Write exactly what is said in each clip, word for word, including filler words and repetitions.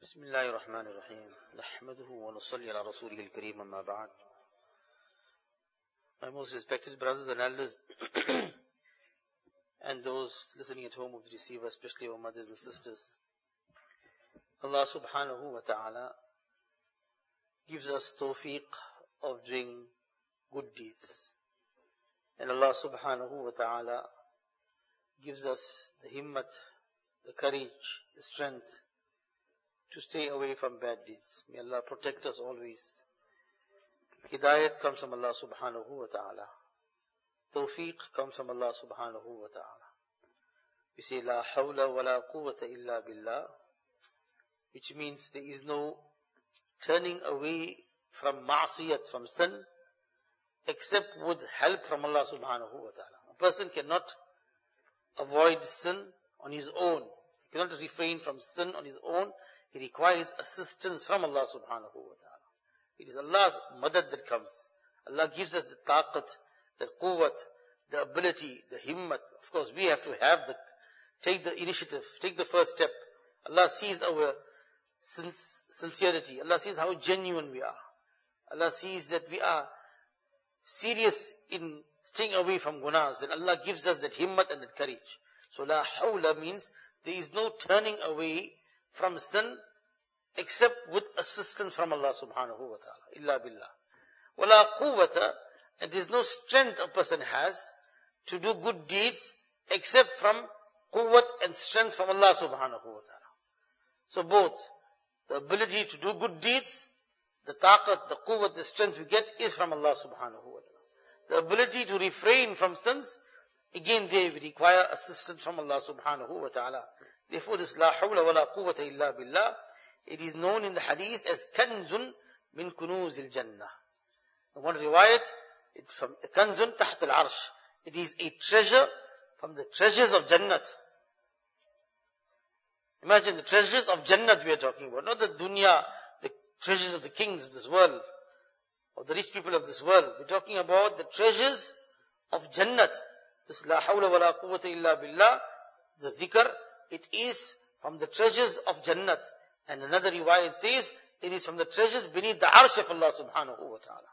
بسم الله الرحمن الرحيم نحمده ونصلي على رسوله الكريم أما بعد. My most respected brothers and elders and those listening at home of the receiver, especially our mothers and sisters, Allah subhanahu wa ta'ala gives us tawfiq of doing good deeds, and Allah subhanahu wa ta'ala gives us the himmat, the courage, the strength to stay away from bad deeds. May Allah protect us always. Hidayat comes from Allah subhanahu wa ta'ala. Tawfiq comes from Allah subhanahu wa ta'ala. We say, La hawla wa la quwwata illa billah, which means there is no turning away from ma'asiyat, from sin, except with help from Allah subhanahu wa ta'ala. A person cannot avoid sin on his own. He cannot refrain from sin on his own. He requires assistance from Allah subhanahu wa ta'ala. It is Allah's madad that comes. Allah gives us the taqat, the quwwat, the ability, the himmat. Of course, we have to have the, take the initiative, take the first step. Allah sees our sincerity. Allah sees how genuine we are. Allah sees that we are serious in staying away from gunas. And Allah gives us that himmat and that courage. So la hawla means there is no turning away from sin except with assistance from Allah subhanahu wa ta'ala. Illa billah. Wala quwwata, and there is no strength a person has to do good deeds except from quwwat and strength from Allah subhanahu wa ta'ala. So both the ability to do good deeds, the taqat, the quwwat, the strength we get is from Allah subhanahu wa ta'ala. The ability to refrain from sins, again there we require assistance from Allah subhanahu wa ta'ala. Therefore this la hawla wa la quwwata illa billah, it is known in the hadith as kanzun min kunuzil jannah. In one riwayat, it's from kanzun taht al-arsh. It is a treasure from the treasures of Jannat. Imagine the treasures of Jannat we are talking about, not the dunya, the treasures of the kings of this world, of the rich people of this world. We're talking about the treasures of Jannat. This la hawla wa la quwwata illa billah, the dhikr, it is from the treasures of Jannat. And another riwayat says, it is from the treasures beneath the arsh of Allah subhanahu wa ta'ala.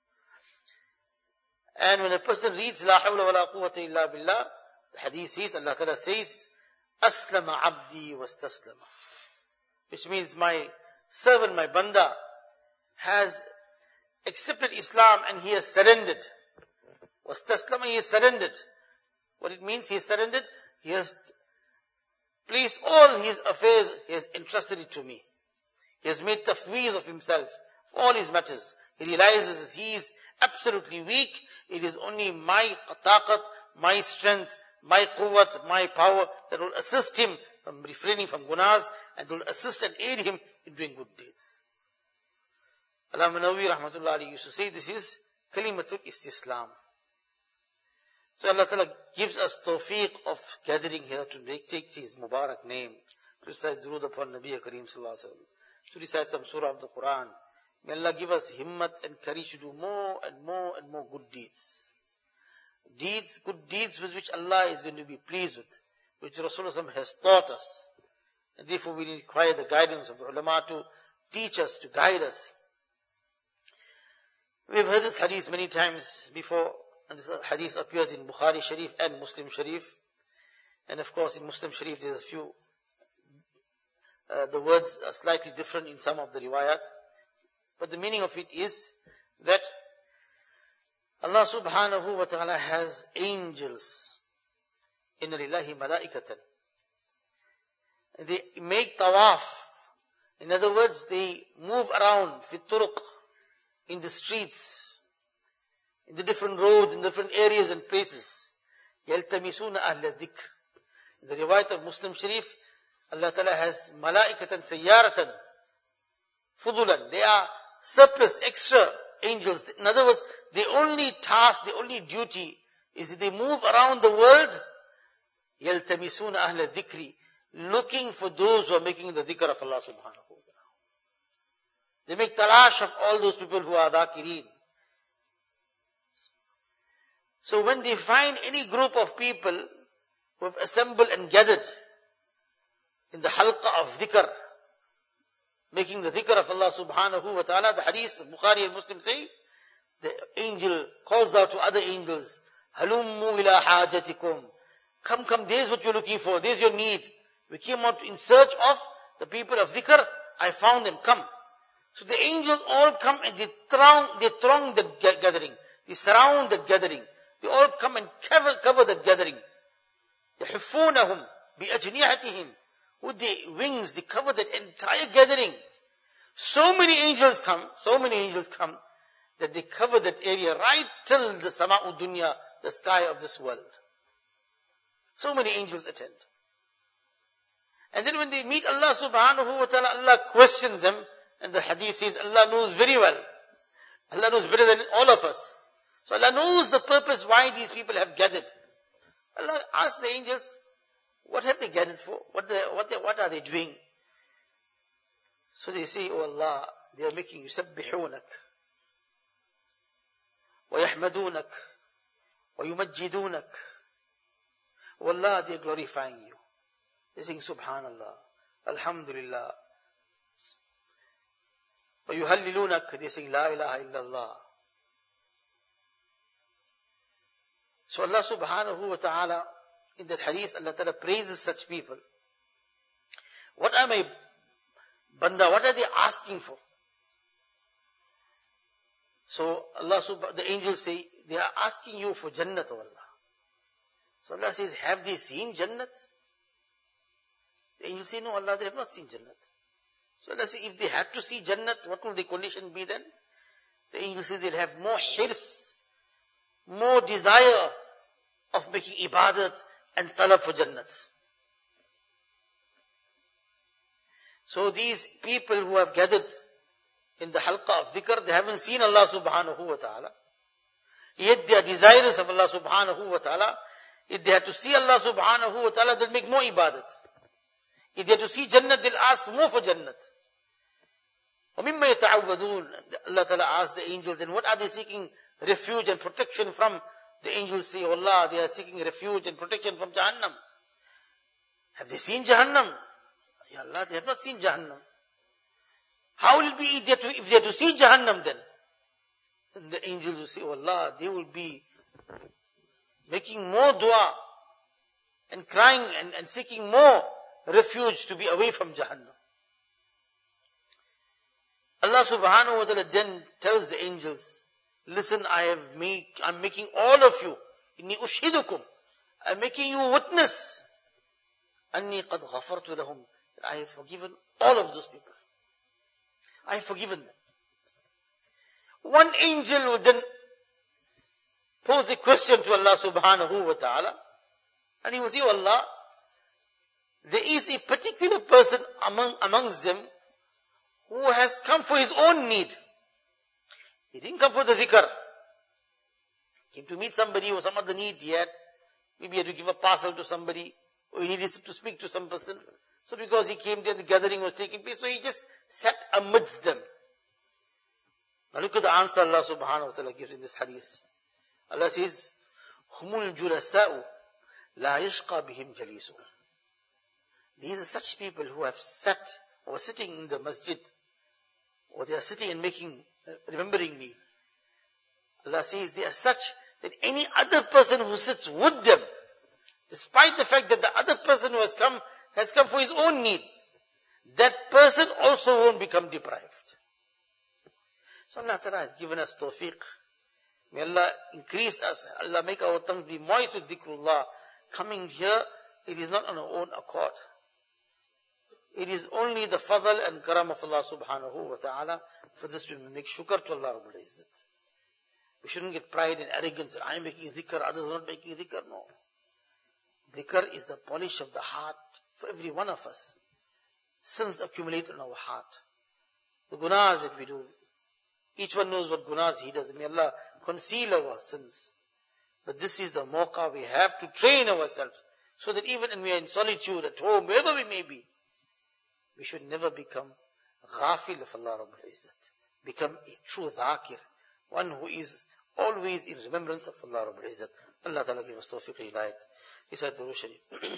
And when a person reads La hawla wa la quwwata illa billah, the hadith says, Allah ta'ala says, Aslama abdi wastaslama. Which means my servant, my banda, has accepted Islam and he has surrendered. Wastaslama, he has surrendered. What it means, he has surrendered, he has placed all his affairs, he has entrusted it to me. He has made tafweez of himself, of all his matters. He realizes that he is absolutely weak. It is only my taqat, my strength, my quwwat, my power that will assist him from refraining from gunas and will assist and aid him in doing good deeds. Allama Nawawi rahmatullah alayhi used to say this is kalimatul istislam. So Allah Ta'ala gives us tawfiq of gathering here to make, take His Mubarak name, to recite durood upon Nabi Kareem Sallallahu Alaihi Wasallam, to recite some surah of the Quran. May Allah give us himmat and courage to do more and more and more good deeds. Deeds, good deeds with which Allah is going to be pleased with, which Rasulullah has taught us. And therefore we require the guidance of the ulama to teach us, to guide us. We have heard this hadith many times before. And this hadith appears in Bukhari Sharif and Muslim Sharif. And of course in Muslim Sharif there's a few, uh, the words are slightly different in some of the riwayat. But the meaning of it is that Allah subhanahu wa ta'ala has angels. Inna lillahi malaikatan. They make tawaf. In other words, they move around fit turuq, in the streets, in the different roads, in different areas and places. يَلْتَمِسُونَ أَهْلَ الذِّكْرِ. In the riwayat of Muslim Sharif, Allah Ta'ala has malaikatan sayyaratan fudulan. They are surplus, extra angels. In other words, the only task, the only duty is that they move around the world. يَلْتَمِسُونَ أَهْلَ الذِّكْرِ, looking for those who are making the dhikr of Allah subhanahu wa ta'ala. They make talash of all those people who are dhakirin. So when they find any group of people who have assembled and gathered in the halqa of dhikr, making the dhikr of Allah subhanahu wa ta'ala. The hadith, Bukhari and Muslim say, the angel calls out to other angels, Halummu ila hajatikum. Come, come, there's what you're looking for, there's your need. We came out in search of the people of dhikr. I found them, come. So the angels all come and they throng, they throng the gathering. They surround the gathering. They all come and cover, cover the gathering. يَحِفُّونَهُمْ بِأَجْنِحَتِهِمْ. With the wings, they cover the entire gathering. So many angels come, so many angels come, that they cover that area right till the sama'u dunya, the sky of this world. So many angels attend. And then when they meet Allah subhanahu wa ta'ala, Allah questions them, and the hadith says, Allah knows very well. Allah knows better than all of us. So Allah knows the purpose why these people have gathered. Allah asks the angels, what have they gathered for? What, they, what, they, what are they doing? So they say, oh Allah, they are making يُسَبِّحُونَكَ وَيَحْمَدُونَكَ وَيُمَجِّدُونَكَ. Oh Allah, they are glorifying you. They are saying, Subhanallah, Alhamdulillah. وَيُهَلِّلُونَكَ. They are saying, La ilaha illallah. So Allah subhanahu wa ta'ala, in that hadith, Allah ta'ala praises such people. What are my banda, what are they asking for? So Allah subhanahu, the angels say, they are asking you for Jannat, O Allah. So Allah says, have they seen Jannat? The angels say, no Allah, they have not seen Jannat. So Allah says, if they had to see Jannat, what will the condition be then? The angels say, they'll have more hirs, more desire of making ibadat and talab for Jannat. So these people who have gathered in the halqa of dhikr, they haven't seen Allah subhanahu wa ta'ala. Yet they are desirous of Allah subhanahu wa ta'ala. If they had to see Allah subhanahu wa ta'ala, they'll make more ibadat. If they had to see Jannat, they'll ask more for Jannat. وَمِمَّا يَتَعَوَّذُونَ. Allah ta'ala asks the angels, then what are they seeking refuge and protection from? The angels say, oh Allah, they are seeking refuge and protection from Jahannam. Have they seen Jahannam? Ya Allah, they have not seen Jahannam. How will it be if they, to, if they are to see Jahannam then? Then the angels will say, oh Allah, they will be making more dua and crying and, and seeking more refuge to be away from Jahannam. Allah subhanahu wa ta'ala then tells the angels, listen, I have make, I'm making all of you, inni ushidukum, I'm making you witness, anni qad ghafartu lahum, that I have forgiven all of those people. I have forgiven them. One angel would then pose a question to Allah subhanahu wa ta'ala, and he will say, oh Allah, there is a particular person among, amongst them who has come for his own need. He didn't come for the dhikr. He came to meet somebody or some other need he had. Maybe he had to give a parcel to somebody, or he needed to speak to some person. So because he came there, the gathering was taking place, so he just sat amidst them. Now look at the answer Allah subhanahu wa ta'ala gives in this hadith. Allah says, Humul julasa'u la yashqa bihim jalisu. These are such people who have sat or sitting in the masjid, or they are sitting and making, uh, remembering me. Allah says they are such that any other person who sits with them, despite the fact that the other person who has come, has come for his own need, that person also won't become deprived. So Allah Ta'ala has given us tawfiq. May Allah increase us. Allah make our tongues be moist with dhikrullah. Coming here, it is not on our own accord. It is only the fadl and karam of Allah subhanahu wa ta'ala. For this we make shukr to Allah Rabbul Izzat. We shouldn't get pride and arrogance that I am making dhikr, others are not making dhikr. No. Dhikr is the polish of the heart for every one of us. Sins accumulate in our heart. The gunas that we do. Each one knows what gunas he does. May Allah conceal our sins. But this is the mawqa we have to train ourselves. So that even when we are in solitude, at home, wherever we may be, we should never become ghafil of Allah Rabbul Izzat. Become a true dhakir. One who is always in remembrance of Allah Rabbul Izzat. Allah Ta'ala give us tawfiq hidayat. Recite the Durood Sharif.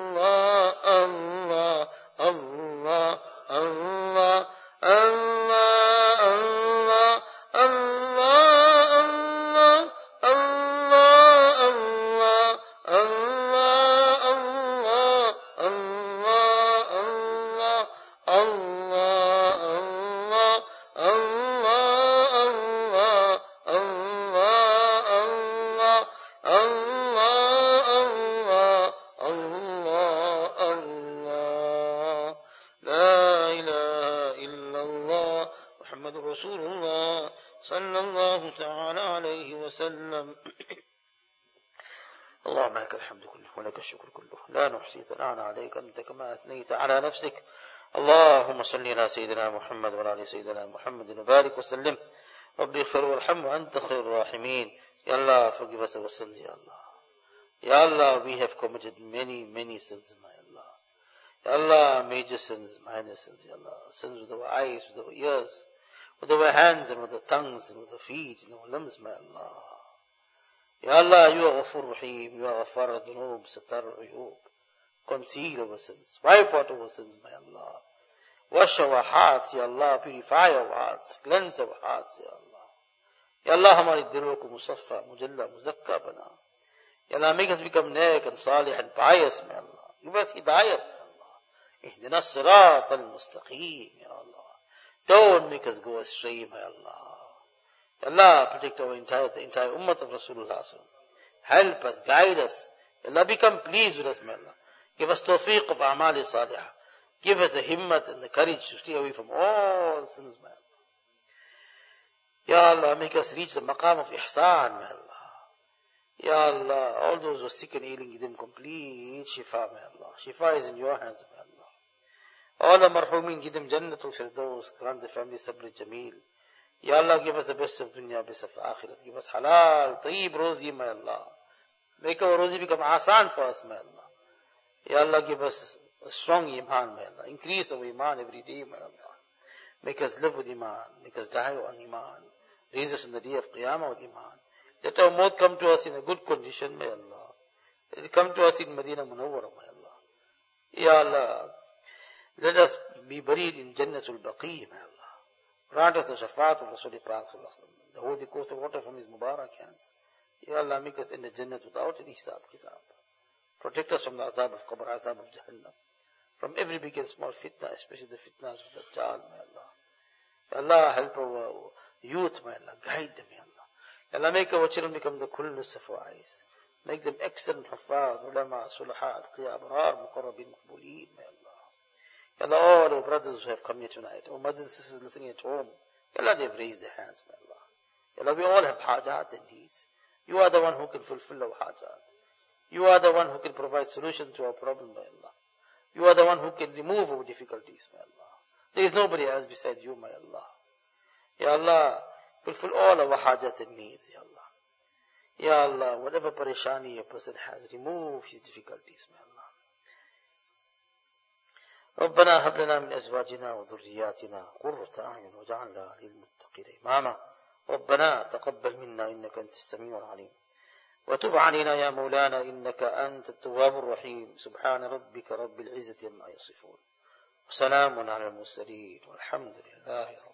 Allah, Allah, Allah, Allah, Allah, Allah, Allah, Allah, Allah, Rasulullah sallallahu ta'ala alayhi wa sallam. اللهم لك الحمد كله ولك الشكر كله لا نحصي ثناء عليك أنت كما أثنيت على نفسك. اللهم صل على سيدنا محمد وعلى آل سيدنا محمد وبارك وسلم. رب اغفر وارحم وأنت خير الراحمين. Ya Allah, forgive us our sins, Ya Allah. Ya Allah, we have committed many, many sins, my Allah. Ya Allah, major sins, minor sins, Ya Allah. Sins with our eyes, with our ears, with our hands and with our tongues and with our feet and our limbs, my Allah. Ya Allah, you are Ghafur Rahim, you are Ghafar al-Dhunub, Satar al-Uyub. Conceal our sins, wipe out our sins, my Allah. Wash our hearts, Ya Allah, purify our hearts, cleanse our hearts, Ya Allah. Ya Allah, hamari dilon ko musaffa, mujalla, muzakka bana. Ya Allah, make us become neck and salih and pious, my Allah. Give us hidayat, my Allah. Ihdina as-sirat al-mustaqim, Ya Allah. Don't make us go astray, my Allah. Ya Allah, protect our entire, the entire ummah of Rasulullah. Help us, guide us. Ya Allah, become pleased with us, my Allah. Give us tawfiq of a'mal salihah. Give us the himmat and the courage to stay away from all sins, my Allah. Ya Allah, make us reach the maqam of ihsan, my Allah. Ya Allah, all those who are sick and ailing, give them complete shifa, my Allah. Shifa is in your hands, my Allah. All the marhumin, give them jannatul firdaus, grant the family sabr jameel. Ya Allah, give us the best of dunya, best of akhirat. Give us halal, tayyib, rozi, my Allah. Make our rozi become asan for us, my Allah. Ya Allah, give us a strong iman, my Allah. Increase our iman every day, my Allah. Make us live with iman. Make us die on iman. Raise us in the day of Qiyamah with iman. Let our maut come to us in a good condition, my Allah. Let it come to us in Medina Munawwara, my Allah. Ya Allah, let us be buried in Jannatul Baqi, my Allah. Grant us the shafaat of Rasul Pak, the holy course of water from his Mubarak hands. Ya Allah, make us in the Jannat without any hisab kitab. Protect us from the azab of Qabr, azab of Jahannam. From every big and small fitna, especially the fitnas of the Dajjal, my Allah. Ya Allah, help our youth, my Allah. Guide them, Ya Allah. Ya Allah, make our children become the coolness of our eyes. Make them excellent huffaz, ulama, sulahat, qiya, abrar, muqarrabin, maqbooleen, my Allah. Ya Allah, all our brothers who have come here tonight, our mothers and sisters listening at home, Ya Allah, they have raised their hands, my Allah. Ya Allah, we all have hajat and needs. You are the one who can fulfill our hajat. You are the one who can provide solution to our problem, my Allah. You are the one who can remove our difficulties, my Allah. There is nobody else beside you, my Allah. Ya Allah, fulfill all our hajat and needs, Ya Allah. Ya Allah, whatever parishani a person has, remove his difficulties, my Allah. ربنا هب لنا من أزواجنا وذرياتنا قرة أعين واجعلنا للمتقين إماما. ربنا تقبل منا إنك أنت السميع العليم وتب علينا يا مولانا إنك أنت التواب الرحيم. سبحان ربك رب العزة عما يصفون وسلام على المرسلين والحمد لله رب